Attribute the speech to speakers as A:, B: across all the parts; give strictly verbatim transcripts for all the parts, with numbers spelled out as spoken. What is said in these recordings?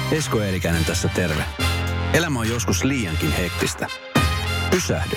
A: Esko Eerikäinen tässä terve. Elämä on joskus liiankin hektistä. Pysähdy.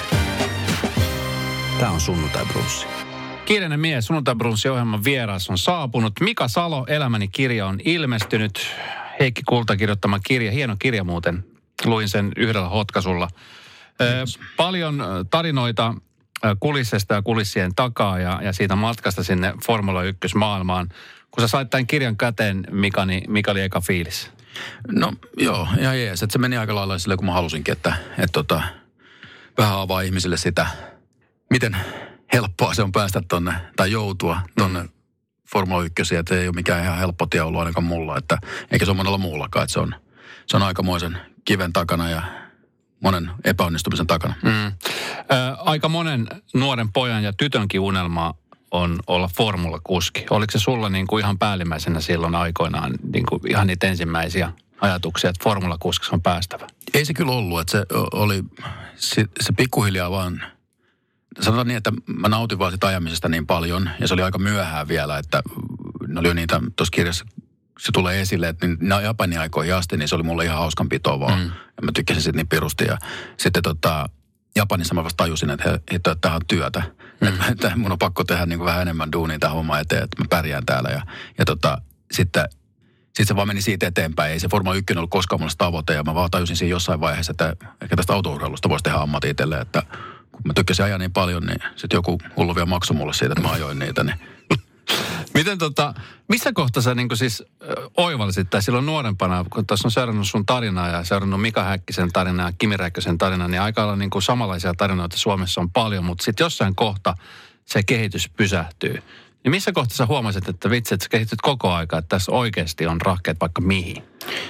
A: Tää on Sunnuntai Brunssi.
B: Kiireinen mies, Sunnuntai Brunssi-ohjelman vieras on saapunut. Mika Salo, Elämäni kirja on ilmestynyt. Heikki Kulta kirjoittama kirja, hieno kirja muuten. Luin sen yhdellä hotkasulla. Yes. Paljon tarinoita kulissesta ja kulissien takaa ja, ja siitä matkasta sinne Formula yksi maailmaan. Kun sä sait tämän kirjan käteen, Mika, niin mikä oli eka fiilis?
C: No joo, ihan jees. Että se meni aika lailla silleen, kun mä halusinkin, että, että tota, vähän avaa ihmisille sitä, miten helppoa se on päästä tonne, tai joutua tonne mm. Formula yksi, että ei ole mikään ihan helppo tie ollut ainakaan mulla, että eikä se ole monella muullakaan, että se on, se on aikamoisen kiven takana ja monen epäonnistumisen takana. Mm.
B: Ö, aika monen nuoren pojan ja tytönkin unelma on olla formulakuski. Oliko se sulla niin kuin ihan päällimmäisenä silloin aikoinaan niin kuin ihan niitä ensimmäisiä ajatuksia, että formulakuskiksi on päästävä?
C: Ei se kyllä ollut, että se oli, se, se pikkuhiljaa vaan, sanotaan niin, että mä nautin vaan sitä ajamisesta niin paljon, ja se oli aika myöhään vielä, että ne oli jo niitä, tuossa kirjassa se tulee esille, että Japanin aikoihin asti, niin se oli mulle ihan hauskanpitoa vaan. Mm. Ja mä tykkäsin sitten niin pirusti, ja sitten tota, Japanissa mä vasta tajusin, että he, että tähän on työtä. Mm. Että, että mun on pakko tehdä niin kuin vähän enemmän duunia tähän hommaan eteen, että mä pärjään täällä. Ja, ja tota, sitten, sitten se vaan meni siitä eteenpäin. Ei se Formula yksi ollut koskaan mulle tavoite. Ja mä vaan tajusin siinä jossain vaiheessa, että ehkä tästä autourheilusta voisi tehdä ammatti itselle. Että kun mä tykkäsin ajaa niin paljon, niin sitten joku hullu vielä maksoi mulle siitä, että mä ajoin niitä. Niin.
B: Miten tota, missä kohtaa sä niin kuin siis oivallisit, tai silloin nuorempana, kun tuossa on seurannut sun tarinaa ja seurannut Mika Häkkisen tarinaa ja Kimi Räikkösen tarinaa, niin aika lailla niin kuin samanlaisia tarinoita Suomessa on paljon, mutta sitten jossain kohta se kehitys pysähtyy. Niin missä kohtaa sä huomasit, että vitsi, että sä kehityt koko aika, että tässä oikeasti on rahkeet vaikka mihin?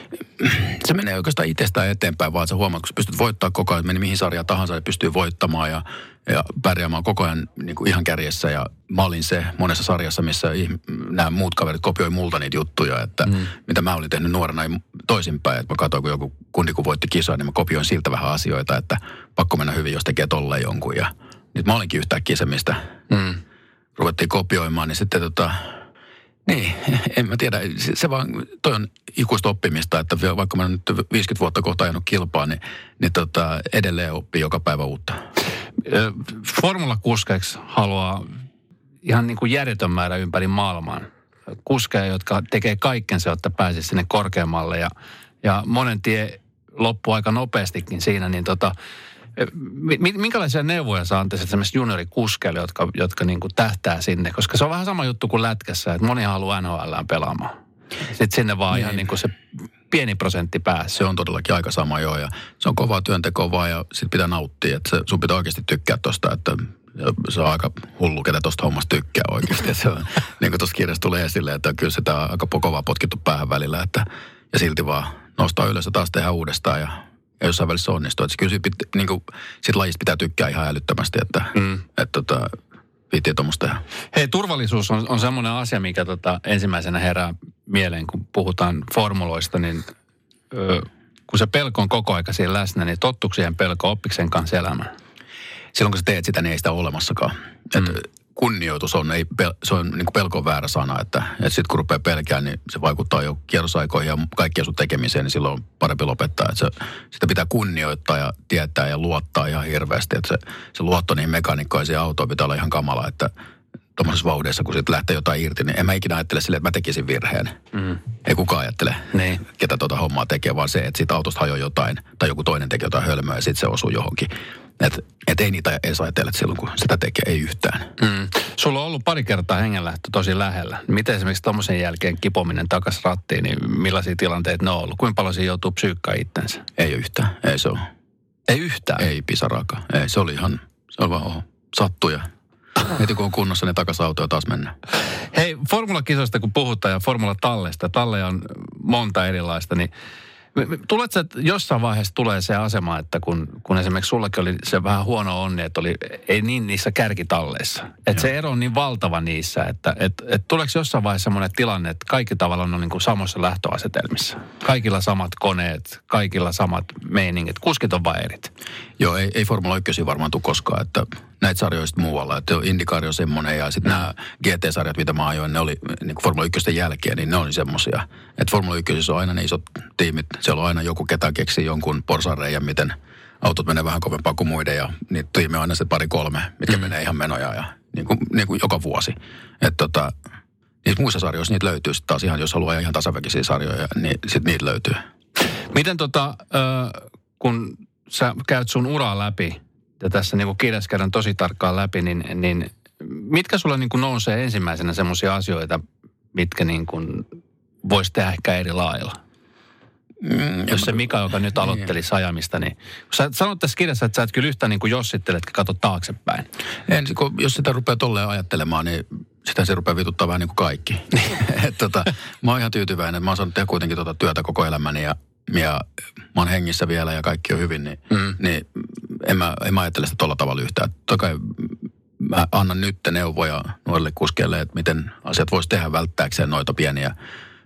C: Se menee oikeastaan itsestään eteenpäin, vaan sä huomaat, kun sä pystyt voittamaan koko ajan, meni mihin sarjaan tahansa, niin pystyy voittamaan ja, ja pärjäämään koko ajan niin kuin ihan kärjessä. Ja mä olin se monessa sarjassa, missä nämä muut kaverit kopioi multa niitä juttuja, että mm. mitä mä olin tehnyt nuorena toisinpäin. Että mä katsoin, kun joku kundi kun voitti kisoa, niin mä kopioin siltä vähän asioita, että pakko mennä hyvin, jos tekee tolleen jonkun. Ja nyt mä olinkin yhtäkkiä se, mistä mm. ruvettiin kopioimaan, niin sitten tota... Niin, en mä tiedä. Se, se vaan, toi on ikuista oppimista, että vaikka mä nyt viisikymmentä vuotta kohta ajanut kilpaa, niin, niin tota, edelleen oppii joka päivä uutta.
B: Formulakuskeiksi haluaa ihan niin kuin järjetön määrä ympäri maailman kuskeja, jotka tekee kaikkensa, jotta pääsisi sinne korkeammalle. Ja, ja monen tie loppuu aika nopeastikin siinä, niin tota... Minkälaisia neuvoja sä antaisit esimerkiksi juniorikuskeille, jotka, jotka niin kuin tähtää sinne? Koska se on vähän sama juttu kuin lätkässä, että moni haluaa N H L:ään pelaamaan. Sitten sinne vaan niin. Ihan niin kuin se pieni prosentti pääsee.
C: Se on todellakin aika sama joo, ja se on kovaa työntekoa vaan, ja sit pitää nauttia. Että se, sun pitää oikeasti tykkää tosta, että se on aika hullu, ketä tosta hommasta tykkää oikeasti. Se on, niin kuin tuossa kirjassa tulee esille, että kyllä sitä on aika kovaa potkittu päähän välillä, että, ja silti vaan nostaa ylös ja taas tehdään uudestaan, ja ja jossain välissä onnistuu. Että kyllä siitä, pit, niin kuin, siitä lajista pitää tykkää ihan älyttömästi, että mm. et, tota, viittii tuommoista tehdä.
B: Hei, turvallisuus on, on semmoinen asia, mikä tota, ensimmäisenä herää mieleen, kun puhutaan formuloista, niin ö, kun se pelko on koko aika siinä läsnä, niin tottuuko siihen pelko, oppiko sen kanssa elämään?
C: Silloin kun sä teet sitä, niin ei sitä ole olemassakaan. Mm. Et, kunnioitus on, ei, se on niin kuin pelko väärä sana, että, että sitten kun rupeaa pelkään, niin se vaikuttaa jo kierrosaikoihin ja kaikkien sun tekemiseen, niin silloin on parempi lopettaa. Että se, sitä pitää kunnioittaa ja tietää ja luottaa ihan hirveästi, että se, se luotto niihin mekaanikkoihin ja siihen autoon pitää olla ihan kamala, että tuommoisessa vauhdissa, kun siitä lähtee jotain irti, niin en mä ikinä ajattele silleen, että mä tekisin virheen. Mm. Ei kukaan ajattele, niin. Ketä tuota hommaa tekee, vaan se, että siitä autosta hajoaa jotain tai joku toinen tekee jotain hölmöä ja sitten se osuu johonkin. Että et ei niitä edes ajatella silloin, kun sitä tekee, ei yhtään. Mm.
B: Sulla on ollut pari kertaa hengenlähtö tosi lähellä. Miten esimerkiksi tommosen jälkeen kipominen takas rattiin, niin millaisia tilanteita ne on ollut? Kuinka paljon siinä joutuu psyykkää itsensä?
C: Ei ole yhtään, ei se ole.
B: Ei yhtään?
C: Ei pisaraakaan. Ei, se oli ihan, se oli vaan oho, sattuja. Heti kun on kunnossa, niin takas autoa taas mennään.
B: Hei, formulakisoista kun puhutaan ja formulatalleista, talleja on monta erilaista, niin tuletko, että jossain vaiheessa tulee se asema, että kun, kun esimerkiksi sullakin oli se vähän huono onni, että oli ei niin niissä kärkitalleissa. Että se ero on niin valtava niissä, että et, et tuleeko jossain vaiheessa semmoinen tilanne, että kaikki tavallaan on niin kuin samassa lähtöasetelmissa. Kaikilla samat koneet, kaikilla samat meiningit, kuskit on vain erit.
C: Joo, ei, ei Formula yksi varmaan tule koskaan, että näitä sarjoista muualla. Että IndyCar on semmoinen ja sitten nämä G T-sarjat, mitä mä ajoin, ne oli niin kuin Formula yksi jälkeen, niin ne oli semmoisia. Että Formula yksi on aina ne isot tiimit. Siellä on aina joku, ketä keksii jonkun porsareijan, miten autot menee vähän kovempaa kuin muiden. Ja niitä tiimejä on aina se pari kolme, mitkä mm. menee ihan menoja ja niin kuin, niin kuin joka vuosi. Että tota, niissä muissa sarjoissa niitä löytyy sitten taas ihan, jos haluaa ihan tasaväkisiä sarjoja, niin sitten niitä löytyy.
B: Miten tota, äh, kun sä käyt sun uraa läpi, ja tässä niin kuin kirjassa käydään tosi tarkkaan läpi, niin, niin mitkä sulla niin kuin nousee ensimmäisenä semmoisia asioita, mitkä niin kuin voisi tehdä ehkä eri lailla? Mm, Jos se Mika, joka nyt aloitteli niin. ajamista, niin sä sanot tässä kirjassa, että sä et kyllä yhtään niin kuin jossittele, etkä katso taaksepäin.
C: Ensin, kun jos sitä rupeaa tolleen ajattelemaan, niin sitä se rupeaa vituttaa vähän niin kuin kaikki. Et tota, mä oon ihan tyytyväinen, mä oon saanut tehdä kuitenkin tuota työtä koko elämäni ja, ja mä oon hengissä vielä ja kaikki on hyvin, niin, mm. niin en, mä, en mä ajattele sitä tolla tavalla yhtään. Toki mä annan nyt neuvoja nuorille kuskeille, että miten asiat voisi tehdä välttääkseen noita pieniä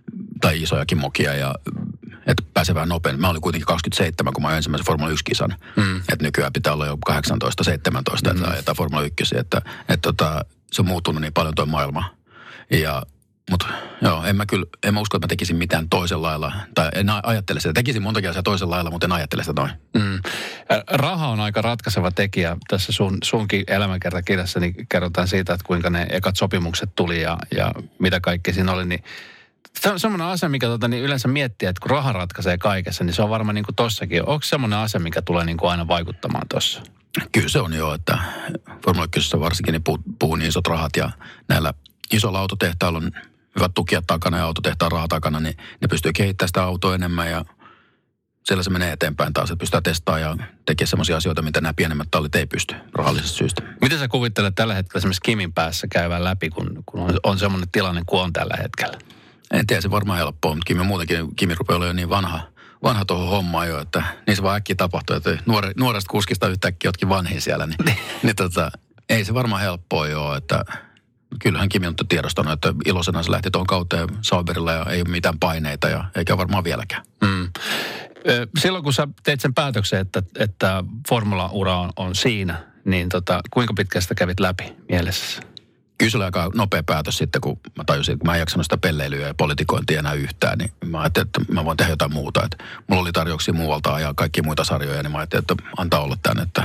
C: tai isojakin mokia ja että pääsee vähän nopein. Mä olin kuitenkin kaksikymmentäseitsemän, kun mä olin ensimmäisen Formula yksi-kisan. Mm. Että nykyään pitää olla jo kahdeksantoista seitsemäntoista, mm. että ajetaan Formula yksi. Että, että tota, se on muuttunut niin paljon tuo maailma. Ja, mutta joo, en mä kyllä, en mä usko, että mä tekisin mitään toisella lailla. Tai en ajattele sitä. Tekisin montakin asiaa toisella lailla, mutta en ajattele sitä noin. Mm.
B: Raha on aika ratkaiseva tekijä. Tässä sun, sunkin elämänkertakirjassa niin kerrotaan siitä, että kuinka ne ekat sopimukset tuli ja, ja mitä kaikki siinä oli, niin se on semmoinen asia, mikä tota, niin yleensä miettii, että kun raha ratkaisee kaikessa, niin se on varmaan niin kuin tossakin. Onko semmoinen asia, mikä tulee niin kuin aina vaikuttamaan tossa?
C: Kyllä se on jo, että Formula yksi varsinkin niin puhuu, puhuu niin isot rahat ja näillä isolla autotehtailla on hyvät tukijat takana ja autotehtaan raha takana, niin ne pystyy kehittämään sitä autoa enemmän ja siellä se menee eteenpäin taas, että pystytään testaamaan ja tekemään semmoisia asioita, mitä nämä pienemmät tallit ei pysty rahallisesta syystä.
B: Miten sä kuvittelet tällä hetkellä esimerkiksi Kimin päässä käyvän läpi, kun, kun on, on semmoinen tilanne kuin on tällä hetkellä?
C: En tiedä, se varmaan helppoa, mutta Kimi muutenkin, Kimi rupeaa olla jo niin vanha, vanha tuohon hommaan jo, että niin se vaan äkkiä tapahtuu, että nuore, nuoresta kuskista yhtäkkiä jotkin vanhin siellä, niin, niin tota, ei se varmaan helppoa jo, että kyllähän Kimi on tiedostanut, että iloisena se lähti tuon kauteen Sauberilla ja ei ole mitään paineita ja eikä varmaan vieläkään. Mm.
B: Silloin kun sä teit sen päätöksen, että, että formula-ura on, on siinä, niin tota, kuinka pitkään sitä kävit läpi mielessäsi?
C: Kyllä se oli aika nopea päätös sitten, kun mä tajusin, että mä en jaksanut sitä pelleilyä ja politikointia enää yhtään, niin mä ajattelin, että mä voin tehdä jotain muuta. Että mulla oli tarjouksia muualta ja kaikki muita sarjoja, niin mä ajattelin, että antaa olla tänne, että,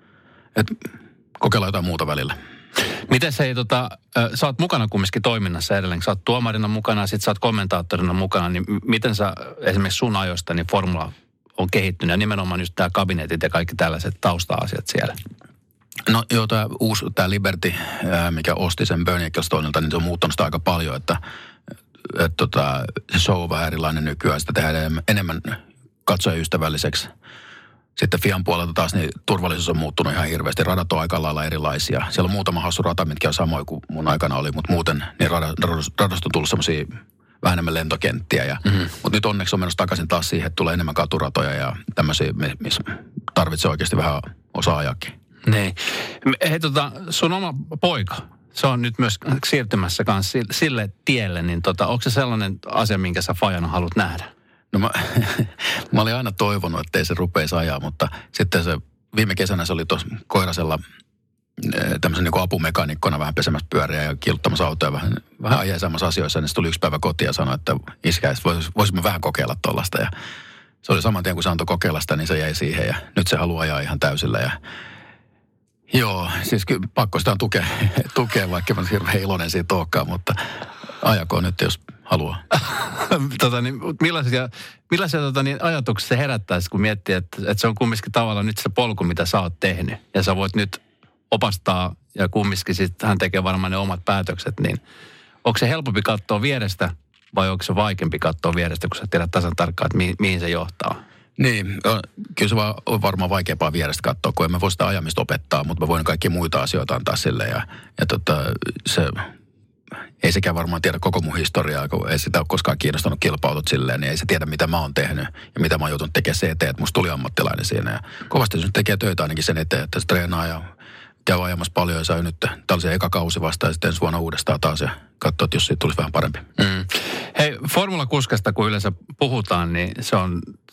C: että kokeillaan jotain muuta välillä.
B: Miten se ei, tota, sä oot mukana kumminkin toiminnassa edelleen, sä oot tuomarina mukana ja sit sä oot kommentaattorina mukana, niin miten sä esimerkiksi sun ajoista, niin formula on kehittynyt ja nimenomaan just tää kabinetit ja kaikki tällaiset tausta-asiat siellä?
C: No joo, tämä uusi, tämä Liberty, mikä osti sen Bernie Ecclestonelta, niin se on muuttanut sitä aika paljon, että et, tota, se show on vähän erilainen nykyään, sitä tehdään enemmän, enemmän katsojaystävälliseksi. Sitten Fian puolelta taas niin turvallisuus on muuttunut ihan hirveästi, radat on aika lailla erilaisia. Siellä on muutama hassu rata, mitkä on samoin kuin mun aikana oli, mutta muuten niin radasta on tullut semmoisia vähän enemmän lentokenttiä. Ja, mm-hmm. Mutta nyt onneksi on menossa takaisin taas siihen, että tulee enemmän katuratoja ja tämmöisiä, missä tarvitsee oikeasti vähän osaajakin.
B: Niin. Hei tota, sun oma poika, se on nyt myös siirtymässä kanssa sille tielle, niin tota, onko se sellainen asia, minkä sä fajana haluat nähdä?
C: No mä, mä olin aina toivonut, ettei se rupeisi ajaa, mutta sitten se viime kesänä se oli tuossa Koirasella tämmöisen niin kuin apumekanikkona vähän pesemässä pyöriä ja kiluttamassa autoja vähän, vähän ajeisemmassa asioissa, niin se tuli yksi päivä kotiin ja sanoi, että iskä, vois, voisimme vähän kokeilla tuollaista. Ja se oli saman tien, kun se antoi kokeilla sitä, niin se jäi siihen ja nyt se haluaa ajaa ihan täysillä ja joo, siis kyllä pakko sitä on tukea, tukea vaikka mä hirveän iloinen siitä olekaan, mutta ajakoon nyt, jos haluaa.
B: tota, niin, millaisia millaisia tota, niin, ajatuksia se herättäisi, kun miettii, että, että se on kumminkin tavallaan nyt se polku, mitä sä oot tehnyt. Ja sä voit nyt opastaa ja kumminkin sitten hän tekee varmaan ne omat päätökset, niin onko se helpompi katsoa vierestä vai onko se vaikeampi katsoa vierestä, kun sä tiedät tasan tarkkaan, että mihin, mihin se johtaa?
C: Niin, kyllä se on varmaan vaikeampaa vierestä katsoa, kun en mä voi sitä ajamista opettaa, mutta mä voin kaikkia muita asioita antaa sille. Ja, ja tota, se, ei sekään varmaan tiedä koko mun historiaa, kun ei sitä ole koskaan kiinnostanut kilpautot silleen, niin ei se tiedä, mitä mä oon tehnyt ja mitä mä oon joutunut tekemään sen eteen, että musta tuli ammattilainen siinä. Ja kovasti se nyt tekee töitä ainakin sen eteen, että se treenaa ja käy ajamassa paljon ja sai nyt tällaisen eka kausi vasta ja sitten ensi vuonna uudestaan taas ja katsoa, että jos siitä tulisi vähän parempi.
B: Mm. Hei, formulakuskasta kun yleensä puhutaan, niin se on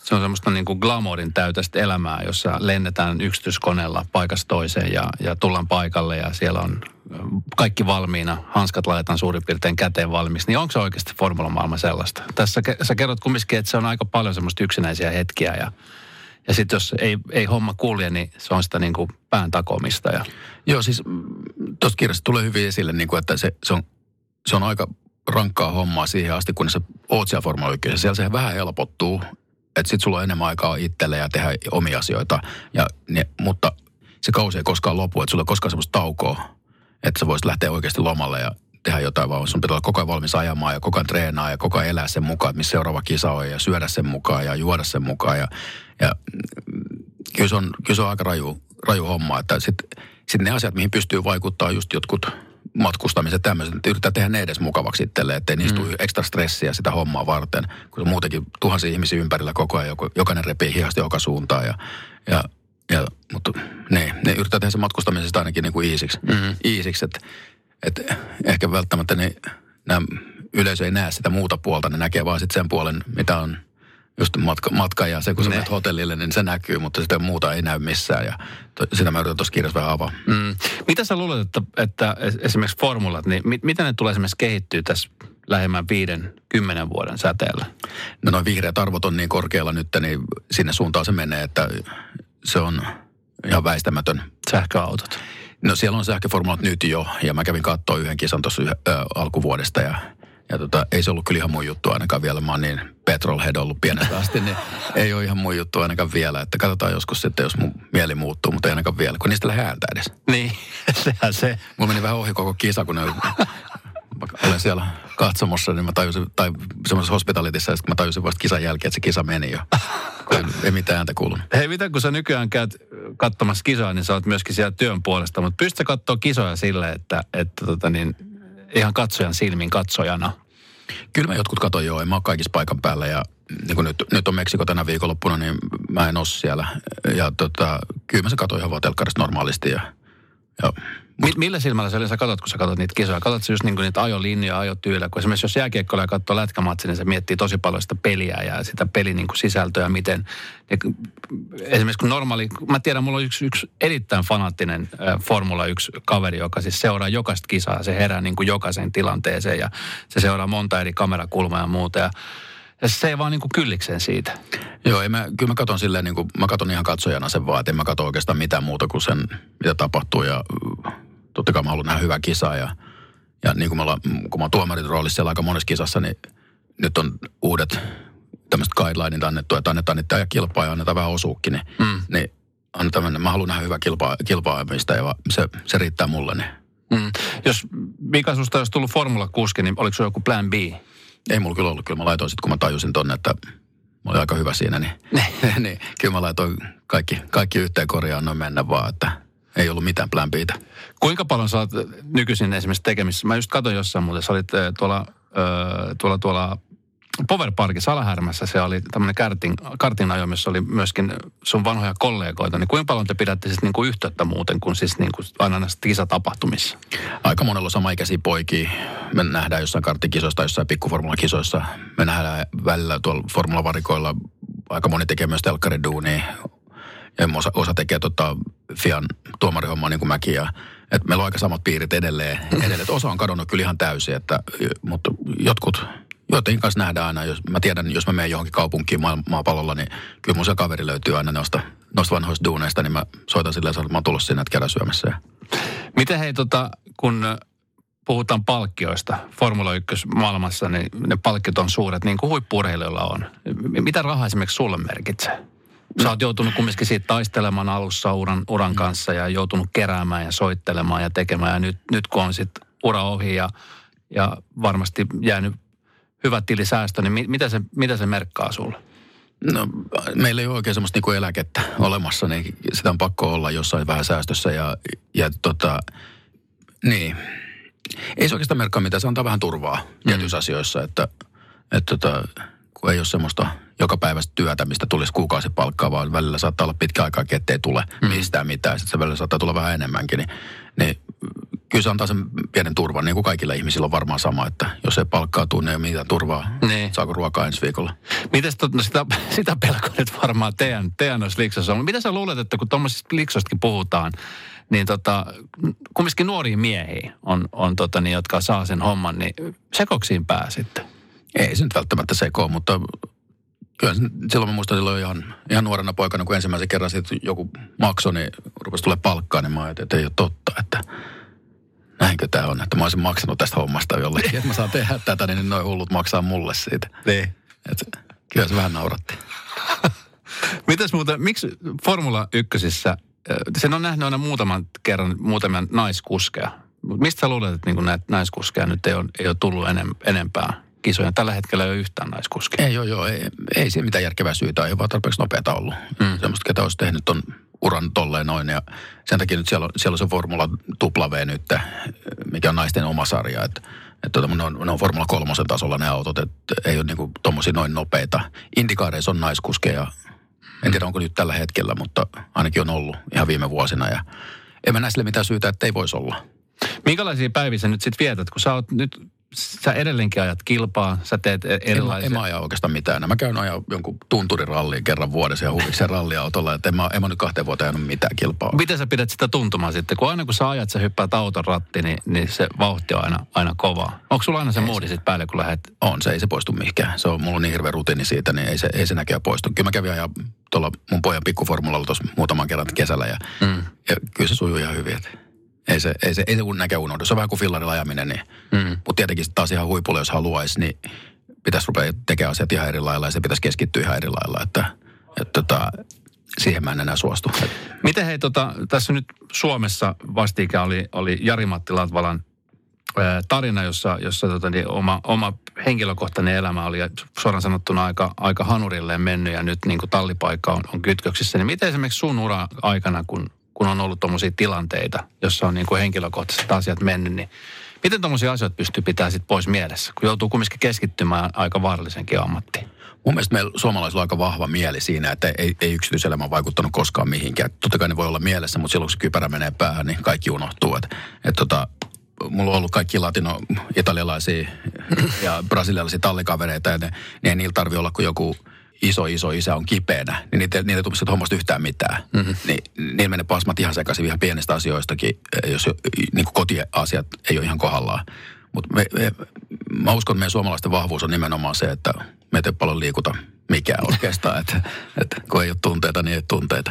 B: se on semmoista niin kuin glamourin täytäistä elämää, jossa lennetään yksityiskoneella paikasta toiseen ja, ja tullaan paikalle ja siellä on kaikki valmiina, hanskat laitetaan suurin piirtein käteen valmiiksi. Niin onko se oikeasti formulamaailma sellaista? Tässä sä kerrot kumminkin, että se on aika paljon semmoista yksinäisiä hetkiä ja Ja sitten jos ei, ei homma kulje, niin se on sitä niin kuin pään takomista. Ja...
C: Joo, siis tuossa kirjassa tulee hyvin esille, niin kuin, että se, se, on, se on aika rankkaa hommaa siihen asti, kun sä oot siellä Formula yksi. Siellä se vähän helpottuu, että sit sulla on enemmän aikaa itselle ja tehdä omia asioita. Ja, ne, mutta se kausi ei koskaan lopu, että sulla ei koskaan semmoista taukoa, että sä voisit lähteä oikeasti lomalle ja tehdä jotain, vaan sun pitää olla koko ajan valmis ajamaan ja koko ajan treenaa ja koko ajan elää sen mukaan, että missä seuraava kisa on ja syödä sen mukaan ja juoda sen mukaan. Ja, ja kyllä, se on, kyllä se on aika raju, raju homma, että sitten sit ne asiat, mihin pystyy vaikuttaa just jotkut matkustamiset tämmöiset, että yritetään tehdä ne edes mukavaksi itselleen, ettei niistä tule ekstra stressiä sitä hommaa varten, kun on muutenkin tuhansia ihmisiä ympärillä koko ajan, jokainen repii hihasta joka suuntaan ja, ja, ja mutta ne, ne yritetään tehdä se matkustamisesta ainakin niin kuin iisiksi, mm-hmm. iisiksi että Että ehkä välttämättä ne, nämä yleisö ei näe sitä muuta puolta, ne näkee vaan sitten sen puolen, mitä on just matka, matka ja se, kun sä menet hotellille, niin se näkyy, mutta sitä muuta ei näy missään ja to, sitä mä yritän tuossa kirjassa vähän avaa.
B: Mm. Mitä sä luulet, että, että esimerkiksi formulat, niin mit, miten ne tulee esimerkiksi kehittyä tässä lähemmän viiden, kymmenen vuoden säteellä?
C: No noin vihreät arvot on niin korkealla nyt, niin sinne suuntaan se menee, että se on ihan väistämätön.
B: Sähköautot.
C: No siellä on sähköformulat nyt jo, ja mä kävin katsoa yhden kisan tuossa äh, alkuvuodesta, ja, ja tota, ei se ollut kyllä ihan mun juttu ainakaan vielä. Mä oon niin petrolhead ollut pienestä asti, niin ei ole ihan mun juttu ainakaan vielä. Että katsotaan joskus sitten, jos mun mieli muuttuu, mutta ei ainakaan vielä, kun niistä lähde ääntä edes.
B: Niin, sehän se.
C: Mulla meni vähän ohi koko kisa, kun ne olen siellä katsomossa, niin mä tajusin, tai semmoisessa hospitalitissa, että mä tajusin vasta kisan jälkeen, että se kisa meni jo. Ei, ei mitään ääntä kuulunut.
B: Hei, mitä kun sä nykyään käyt katsomassa kisoja, niin sä oot myöskin siellä työn puolesta, mutta pystytkö katsoa kisoja silleen, että, että tota niin, ihan katsojan silmin katsojana?
C: Kyllä mä jotkut katon joo, en mä ole kaikissa paikan päällä ja niin kuin nyt, nyt on Meksiko tänä viikonloppuna, niin mä en ole siellä. Ja tota, kyllä mä se katon ihan vaan telkkarista normaalisti ja... ja
B: Mut... Millä silmällä sä yleensä katsot, kun sä katsot niitä kisoja? Katsot sä just niin kuin niitä ajolinjoja, ajotyylejä? Kun esimerkiksi jos jääkiekkoilija katsoo lätkämatsia, niin se miettii tosi paljon sitä peliä ja sitä pelin niin kuin sisältöä, miten... Ja esimerkiksi kun normaali... Mä tiedän, mulla on yksi, yksi erittäin fanaattinen äh, Formula yksi kaveri, joka siis seuraa jokaista kisaa. Se herää niin kuin jokaisen tilanteeseen ja se seuraa monta eri kamerakulmaa ja muuta. Ja, ja se ei vaan niin kuin kyllikseen siitä.
C: Joo, ei mä, kyllä mä katon silleen, niin kuin, mä katon ihan katsojana sen vaan, että en mä katso oikeastaan mitään muuta kuin sen, mitä tapahtuu ja... Totta kai mä haluan nähdä hyvää kisaa ja, ja niin kuin me ollaan, kun mä oon tuomarin roolissa siellä aika monessa kisassa, niin nyt on uudet tämmöiset guidelineit annettu, että annetaan niitä kilpaa ja annetaan vähän osuukki, niin, mm. niin annetaan, mä haluan nähdä hyvää kilpaa, kilpaamista ja se, se riittää mulle. Niin.
B: Mm. Jos Mika susta olisi tullut Formula kuski, niin oliko se joku plan B?
C: Ei mulla kyllä ollut, kyllä mä laitoin sitten, kun mä tajusin tonne, että mä olin aika hyvä siinä, niin, niin kyllä mä laitoin kaikki, kaikki yhteen korjaan noin mennä vaan, että ei ollut mitään plan B:tä.
B: Kuinka paljon sä oot nykyisin esimerkiksi tekemissä? Mä just katsoin jossain muuten, sä olit tuolla, tuolla, tuolla Power Parkissa Alahärmässä, se oli tämmöinen kartin, kartinajo, missä oli myöskin sun vanhoja kollegoita. Niin kuinka paljon te pidätte siis niinku yhteyttä muuten kuin siis niinku aina näissä kisatapahtumissa?
C: Aika monella on samaikäisiä poikia. Me nähdään jossain karttikisoissa tai jossain pikkuformulakisoissa. Me nähdään välillä tuolla formulavarikoilla. Aika moni tekee myös telkkariduunia. Ja osa, osa tekee tota Fian tuomarihommaa niin kuin mäkin. Ja, et meillä on aika samat piirit edelleen. edelleen. Et osa on kadonnut kyllä ihan täysin, että, mutta jotkut, joiden kanssa nähdään aina. Jos, mä tiedän, jos mä menen johonkin kaupunkiin maa, maapallolla, niin kyllä mun se kaveri löytyy aina noista, noista vanhoista duuneista, niin mä soitan silleen, että mä oon tullut sinne, että käydään syömässä.
B: Miten hei, tota, kun puhutaan palkkioista Formula yksi maailmassa, niin ne palkkiot on suuret, niin kuin huippu-urheilijoilla on. Mitä rahaa esimerkiksi sulle merkitsee? Sä oot joutunut kumminkin siitä taistelemaan alussa uran, uran kanssa ja joutunut keräämään ja soittelemaan ja tekemään. Ja nyt, nyt kun on sitten ura ohi ja, ja varmasti jäänyt hyvä tilisäästö, niin mit, mitä, se, mitä se merkkaa sulle?
C: No meillä ei ole oikein semmoista niinku eläkettä olemassa, niin sitä on pakko olla jossain vähän säästössä ja, ja tota, niin. Ei se oikeastaan merkkaa mitään, se antaa vähän turvaa mm. tietyissä asioissa, että, että tota, kun ei ole semmoista joka päivästä työtä, mistä tulisi kuukausipalkkaa, vaan välillä saattaa olla pitkä aikaa, ettei tule mm. mistään mitään. Sitten se välillä saattaa tulla vähän enemmänkin. Niin, niin kyllä se antaa sen pienen turvan, niin kuin kaikilla ihmisillä on varmaan sama, että jos ei palkkaa tunne, ei ole mitään turvaa. Niin. Saako ruokaa ensi viikolla?
B: Mites tot, no sitä, sitä pelkoa nyt varmaan teidän, teidän noissa liksoissa on. Mitä sä luulet, että kun tuommoisista liksoistakin puhutaan, niin tota, kumminkin nuoria miehiä on, on tota, niin, jotka saa sen homman, niin sekoksiin pää sitten?
C: Ei se nyt välttämättä sekoo, mutta kyllä silloin mä muistan silloin ihan, ihan nuorena poikana, kun ensimmäisen kerran sitten joku maksoi, niin rupesi tulee palkkaa, niin mä ajattelin, että ei ole totta, että näinkö tämä on, että mä olisin maksanut tästä hommasta jollekin, että mä saan tehdä tätä, niin noin hullut maksaa mulle siitä.
B: Niin.
C: Et, kyllä se vähän nauratti.
B: Mitäs muuten, miksi Formula ykkösissä, sen on nähnyt aina muutaman kerran muutamia naiskuskeja. Mistä sä luulet, että niin näitä naiskuskeja nyt ei ole, ei ole tullut enem, enempää kisoja? Tällä hetkellä ei ole yhtään naiskuskeja.
C: Ei, joo, joo, ei, ei siinä mitään järkevää syytä, ei vaan tarpeeksi nopeata ollut. Mm. Semmoista, ketä olisi tehnyt on uran tolleen noin, ja sen takia nyt siellä on, siellä on se Formula W nyt, mikä on naisten oma sarja, että että ne on, ne on Formula kolmosen tasolla ne autot, että ei ole niinku tommosia noin nopeita. Indikaareissa on naiskuskeja, en tiedä onko nyt tällä hetkellä, mutta ainakin on ollut ihan viime vuosina, ja en mä näe sille mitään syytä, että ei voisi olla.
B: Minkälaisia päiviä sä nyt sit vietät, kun sä oot nyt, sä edelleenkin ajat kilpaa, sä teet erilaisia...
C: En, en mä aja oikeastaan mitään. Mä käyn ajaa jonkun tunturiralliin kerran vuodessa ja huvikseen ralliautolla, että en mä, en mä nyt kahteen vuoteen ajanut mitään kilpaa.
B: Miten sä pidät sitä tuntumaa sitten? Kun aina kun sä ajat, sä hyppäät auton ratti, niin, niin se vauhti on aina, aina kovaa. Onko sulla aina se moodi sitten päälle, kun lähdet?
C: On, se ei se poistu mihinkään. Se on, mulla on niin hirveä rutiini siitä, niin ei se, ei se näköjään poistu. Kyllä mä kävin ajaa tuolla mun pojan pikkuformulalla tuossa muutaman kerran kesällä ja, mm. ja kyllä se sujuu ihan hyvin, että... Ei se, ei se, ei se näkään unohdu. Se on vähän kuin fillarilla ajaminen. Niin. Mm. Mutta tietenkin taas ihan huipulle, jos haluaisi, niin pitäisi rupea tekemään asiat ihan eri lailla ja se pitäisi keskittyä ihan eri lailla. Että, että, että siihen mä en enää suostu.
B: Miten hei, tota, tässä nyt Suomessa vastikään oli, oli Jari-Matti Latvalan ää, tarina, jossa, jossa tota, niin oma, oma henkilökohtainen elämä oli suoraan sanottuna aika, aika hanurilleen mennyt ja nyt niin kuin tallipaikka on, on kytköksissä. Niin miten esimerkiksi sun ura aikana, kun kun on ollut tommosia tilanteita, jossa on niin kuin henkilökohtaiset asiat mennyt, niin miten tommosia asioita pystyy pitämään sit pois mielessä, kun joutuu kumminkin keskittymään aika vaarallisenkin ammattiin?
C: Mun mielestä meillä suomalaisilla on aika vahva mieli siinä, että ei, ei yksityiselämä ole vaikuttanut koskaan mihinkään. Totta kai ne voi olla mielessä, mutta silloin kun se kypärä menee päähän, niin kaikki unohtuu. Et, et tota, mulla on ollut kaikki latino-italialaisia ja brasilialaisia tallikavereita, ja ne, ne ei niillä tarvitse olla kuin joku iso, iso isä on kipeänä, niin niitä, niitä ei tule sieltä hommasta yhtään mitään. Mm-hmm. Niin, niillä menee pasmat ihan sekaisin ihan pienistä asioistakin, jos niin kuin kotiasiat ei ole ihan kohdallaan. Mutta mä uskon, että meidän suomalaisten vahvuus on nimenomaan se, että me ei paljon liikuta mikään oikeastaan. Että et, kun ei ole tunteita, niin ei ole tunteita.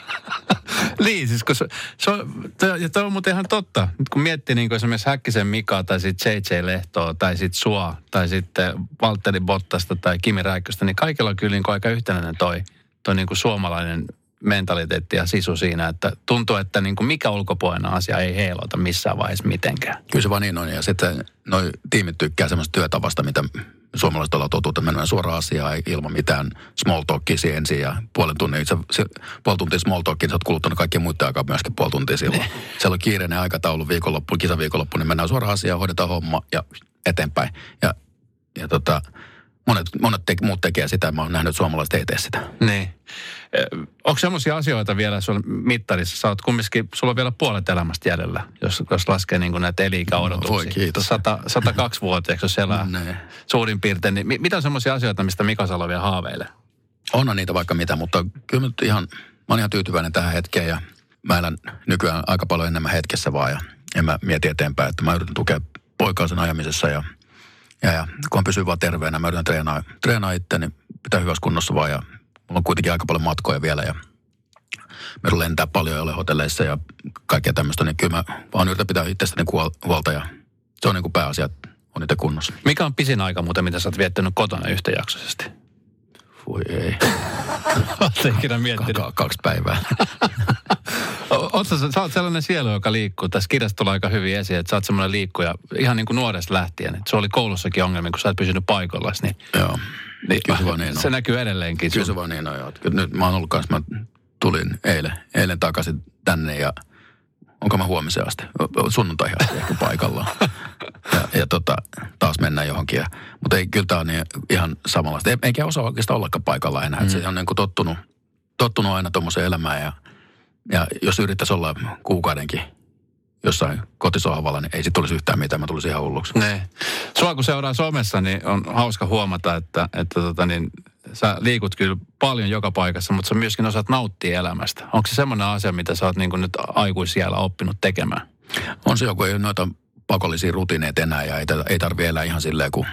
B: Niin, siis kun se, se on, ja toi on muuten ihan totta. Nyt kun miettii niin kuin esimerkiksi Häkkisen Mikaa tai sitten J J Lehtoa tai sitten sua tai sitten Valtteri Bottasta tai Kimi Räikköstä, niin kaikilla on kyllä niin kuin aika yhtenäinen toi, toi niin kuin suomalainen mentaliteetti ja sisu siinä, että tuntuu, että niin kuin mikä ulkopuolinen asia ei heilota missään vaiheessa mitenkään.
C: Kyllä se vaan niin on, ja sitten noi tiimit tykkää semmoista työtavasta, mitä suomalaiset ollaan totuttu, että mennään suoraan asiaan ilman mitään small talkia ensin ja puolen tunnin, itse, se, puoli tuntia small talkia, sä oot kuluttanut kaikkien muiden aikaa myöskin puoli tuntia silloin. Siellä on kiireinen aikataulu viikonloppu, kisaviikonloppu, niin mennään suoraan asiaan, hoidetaan homma ja eteenpäin. Ja, ja tota, monet, monet te, muut tekee sitä, mä oon nähnyt, että suomalaiset ei tee sitä.
B: Niin. Onko semmoisia asioita vielä sulla mittarissa? Sä oot kumminkin, sulla on vielä puolet elämästä jäljellä, jos, jos laskee niin kuin näitä eli-ikäodotuksia.
C: No, voi kiitos.
B: sata kaksi vuotiaaksi, jos elää no, suurin piirtein. Niin mitä on semmoisia asioita, mistä Mika Salo vielä haaveilee?
C: Onhan niitä vaikka mitä, mutta kyllä mä, ihan, mä oon ihan tyytyväinen tähän hetkeen ja mä elän nykyään aika paljon enemmän hetkessä vaan ja en mä mieti eteenpäin, että mä yritän tukea poikaa sen ajamisessa ja, ja, ja kun pysyy vaan terveenä, mä yritän treenaa, treenaa itteni, pitää hyvässä kunnossa vaan ja mulla on kuitenkin aika paljon matkoja vielä ja me lentää paljon ja ole hotelleissa ja kaikkea tämmöistä, niin kyllä mä vaan yritän pitää itsestäni huolta ja se on niin kuin pääasia, että on niitä kunnossa.
B: Mikä on pisin aika muuten, mitä sä oot viettänyt kotona yhtäjaksoisesti?
C: Voi ei.
B: Oletko ikinä miettinyt?
C: K- kaksi päivää.
B: Oletko sä, sä oot sellainen sielu, joka liikkuu. Tässä kirjassa tulee aika hyvin esiin, että sä oot semmoinen liikkuja ihan niin kuin nuoresta lähtien. Että se oli koulussakin ongelmia, kun sä et pysynyt paikoillasi. Niin,
C: joo.
B: Niin,
C: kyllä se vaan niin on.
B: Se näkyy edelleenkin.
C: Kyllä se vaan niin on, joo. Nyt mä oon ollut kanssa, mä tulin eilen, eilen takaisin tänne ja onko mä huomiseen asti? Sunnuntaihin asti ehkä paikallaan. Ja, ja tota, taas mennään johonkin. Ja, mutta ei, kyllä tää on niin, ihan samanlaista. Eikä osaa oikeastaan ollakaan paikallaan enää. Mm. Se on niin kuin tottunut, tottunut aina tuommoiseen elämään. Ja, ja jos yrittäisi olla kuukaudenkin jossain kotisohvalla, niin ei sit tulisi yhtään mitään, mä tulisin ihan hulluksi.
B: Ne. Sua kun seuraa somessa, niin on hauska huomata, että, että tota niin, sä liikut kyllä paljon joka paikassa, mutta sä myöskin osaat nauttia elämästä. Onko se semmoinen asia, mitä sä oot niin kuin nyt aikuisiällä oppinut tekemään?
C: On se joku, ei ole noita pakollisia rutiineita enää ja ei, ei tarvitse elää ihan silleen, kun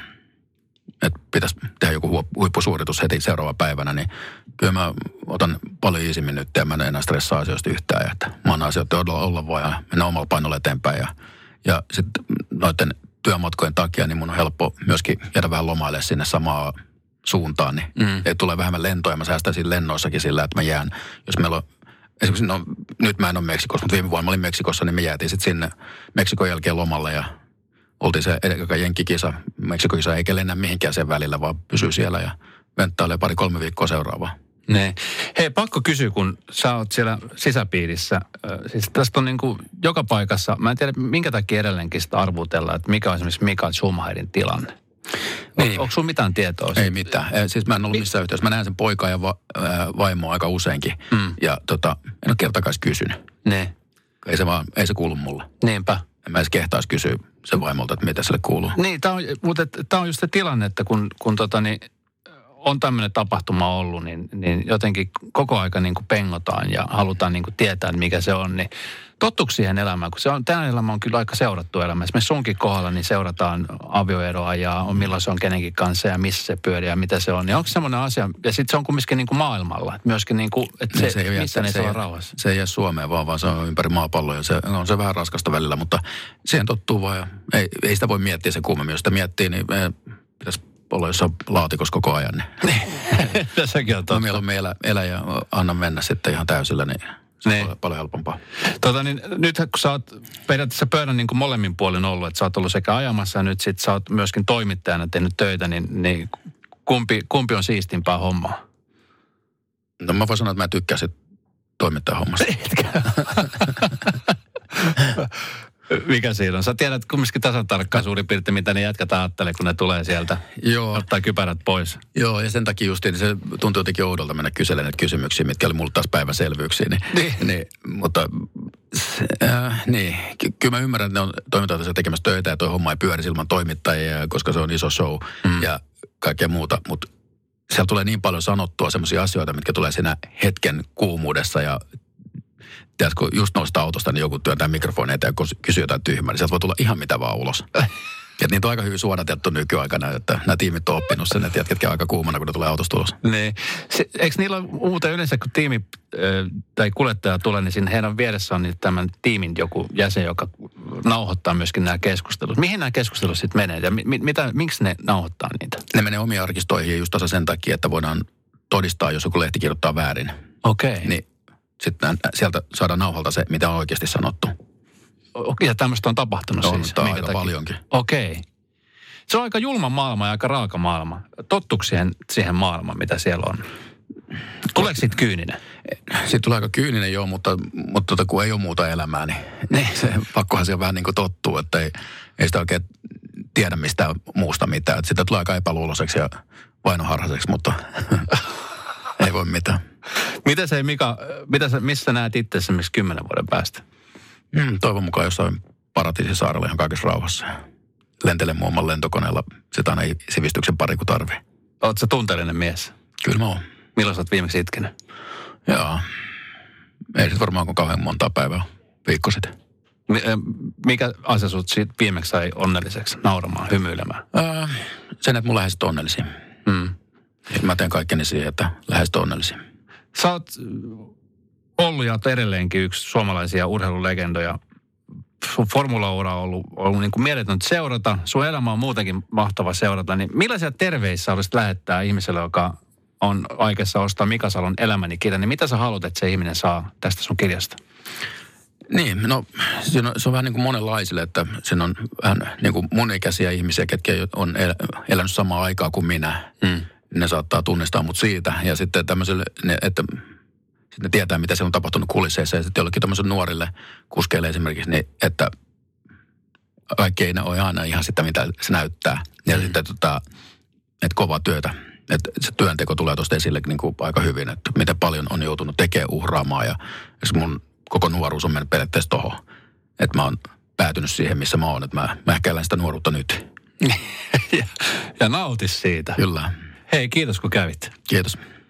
C: että pitäisi tehdä joku huippusuoritus heti seuraava päivänä, niin kyllä mä otan paljon iisimmin nyt ja mä en enää stressaa asioista yhtään. Että mä oon asioita olla, olla voi ja mennä omalla painolla eteenpäin. Ja, ja sitten noiden työmatkojen takia niin mun on helppo myöskin jäädä vähän lomaille sinne samaan suuntaan. Niin mm. ei tule vähemmän lentoja. Mä säästän siinä lennoissakin sillä, että mä jään, jos meillä on esimerkiksi, no nyt mä en ole Meksikossa, mutta viime vuonna mä olin Meksikossa, niin me jäätiin sitten sinne Meksikon jälkeen lomalle ja oltiin se edellä jenkkikisa, Meksikokisa, eikä lennä mihinkään sen välillä, vaan pysyy siellä ja venttailee pari-kolme viikkoa seuraavaa.
B: Ne. Hei, pakko kysyä, kun sä oot siellä sisäpiirissä. Siis tästä on niin kuin joka paikassa, mä en tiedä minkä takia edelleenkin sitä arvutellaan, että mikä on esimerkiksi Mikael Schumacherin tilanne. Niin. On, onko sulla mitään tietoa siitä?
C: Ei mitään. Siis mä en ollut missään yhteydessä. Mä näen sen poikaa ja va- vaimoa aika useinkin. Mm. Ja tota, en ole kertakaan kysynyt.
B: Ne.
C: Ei se vaan, ei se kuulu mulle.
B: Niinpä.
C: En mä edes kehtaisi kysyä sen vaimolta, että mitä sille kuuluu.
B: Niin, tää on, mutta tämä on just se tilanne, että kun, kun tota, niin, on tämmöinen tapahtuma ollut, niin, niin jotenkin koko aika niin kuin pengotaan ja halutaan niin kuin tietää, mikä se on. Niin tottuuko siihen elämään, kun se on, tämä elämä on kyllä aika seurattu elämä. Esimerkiksi sunkin kohdalla niin seurataan avioeroa ja on, milloin se on kenenkin kanssa ja missä se pyörii ja mitä se on. Niin onko semmoinen asia, ja sitten se on kumminkin niin kuin maailmalla, että myöskin niin kuin, että se, se missä ne saa rauhassa.
C: Se ei jää Suomeen vaan, vaan se on ympäri maapalloa ja se on se vähän raskasta välillä, mutta siihen tottuu vaan ja ei, ei sitä voi miettiä se kummemmin. Jos sitä miettii, niin pitäisi olla jossain laatikossa koko ajan. Niin.
B: Tässäkin on totta.
C: No mieluummin elä, elä ja anna mennä sitten ihan täysillä, niin se on niin. Paljon helpompaa.
B: Tota niin, nyt kun sä oot periaatteessa pöydän niin kuin molemmin puolin ollut, että sä oot ollut sekä ajamassa ja nyt sit sä oot myöskin toimittajana tehnyt töitä, niin, niin kumpi, kumpi on siistimpää hommaa?
C: No mä voin sanoa, että mä tykkään sit toimittajan hommasta.
B: Etkä? Mikä siinä on? Sä tiedät kumminkin tasan tarkkaan suurin piirtein, mitä ne jätkät ajattelee, kun ne tulee sieltä. Joo. Ottaa kypärät pois.
C: Joo, ja sen takia justiin se tuntui jotenkin oudolta mennä kyselemään näitä kysymyksiä, mitkä oli mulle taas päiväselvyyksiä. Niin, niin. niin mutta äh, niin, Ky- kyllä mä ymmärrän, että ne on toimittajat tekemässä töitä ja toi homma ei pyöri ilman toimittajia, koska se on iso show mm. ja kaikkea muuta. Mutta siellä tulee niin paljon sanottua semmoisia asioita, mitkä tulee siinä hetken kuumuudessa ja tiedätkö, kun just noista autosta, niin joku työntää mikrofonia ja kysyy jotain tyhmää, niin sieltä voi tulla ihan mitä vaan ulos. Ja niitä on aika hyvin suodatettu nykyaikana, että nämä tiimit on oppinut sen, että jätketkin on aika kuumana, kun ne tulee autosta ulos.
B: Niin. Se, eikö niillä ole muuten yleensä, kun tiimi äh, tai kuljettaja tulee, niin siinä heidän vieressä on niin tämän tiimin joku jäsen, joka nauhoittaa myöskin nämä keskustelut. Mihin nämä keskustelut sitten menee ja mi, mitä, miksi ne nauhoittaa niitä?
C: Ne menee omiin arkistoihin just tasa sen takia, että voidaan todistaa, jos joku lehti kirjoittaa väärin.
B: Okei. Okay.
C: Niin sitten sieltä saadaan nauhalta se, mitä on oikeasti sanottu.
B: Ja tämmöistä on tapahtunut
C: on,
B: siis?
C: On aika takia? Paljonkin.
B: Okei. Okay. Se on aika julma maailma ja aika raaka maailma. Tottuuko siihen, siihen maailmaan, mitä siellä on? Tuleeko siitä kyyninen?
C: Siitä tulee aika kyyninen joo, mutta, mutta tota, kun ei ole muuta elämää, niin, niin se, pakkohan se vähän niin kuin tottuu, että ei, ei sitä oikein tiedä mistään muusta mitään. Että sitä tulee aika epäluuloiseksi ja vainoharhaiseksi, mutta ei voi mitään.
B: Miten se, Mika, mitä sä, missä näet itse esimerkiksi kymmenen vuoden päästä?
C: Mm, toivon mukaan jossain Paratiisisaarella ihan kaikessa rauhassa. Lentelen muun muassa lentokoneella. Sitä aina ei sivistyksen pari kun tarvii.
B: Oletko sä tunteellinen mies?
C: Kyllä mä oon.
B: Milloin sä oot viimeksi itkenyt?
C: Joo. Ei sit varmaan kuin kauhean montaa päivää viikko sitten.
B: Mikä asia sut siitä viimeksi sai onnelliseksi, nauramaan, hymyilemään?
C: Äh, sen, että mun läheiset on onnellisia. Mm. Mä teen kaikkeni siihen, että läheiset on onnellisia.
B: Sä oot ollut ja edelleenkin yksi suomalaisia urheilulegendoja. Sun formula-ura on ollut, ollut niin kuin mieletöntä seurata. Sun elämä on muutenkin mahtava seurata. Niin millaisia terveisiä olisit lähettää ihmiselle, joka on aikeissa ostaa Mika Salon Elämäni kirja? Niin mitä sä haluat, että se ihminen saa tästä sun kirjasta?
C: Niin, no se on, se on vähän niin kuin monenlaisille, että siinä on vähän niin kuin mun ikäisiä ihmisiä, ketkä on el, elänyt samaa aikaa kuin minä. Mm. Ne saattaa tunnistaa mut siitä. Ja sitten tämmöiselle, että sitten ne tietää, mitä siellä on tapahtunut kulisseissa. Ja sitten jollekin tämmöiselle nuorille kuskeille esimerkiksi, niin että kaikki ei ole aina ihan sitä, mitä se näyttää. Ja mm. sitten, tota, että kovaa työtä. Että se työnteko tulee tuosta esille niin kuin aika hyvin, että miten paljon on joutunut tekemään uhraamaan. Ja mun koko nuoruus on mennyt periaatteessa tohon. että mä oon päätynyt siihen, missä mä oon. Että mä, mä ehkä elän sitä nuoruutta nyt.
B: ja, ja nautis siitä.
C: Kyllä.
B: Hei, kiitos kun kävit.
C: Kiitos.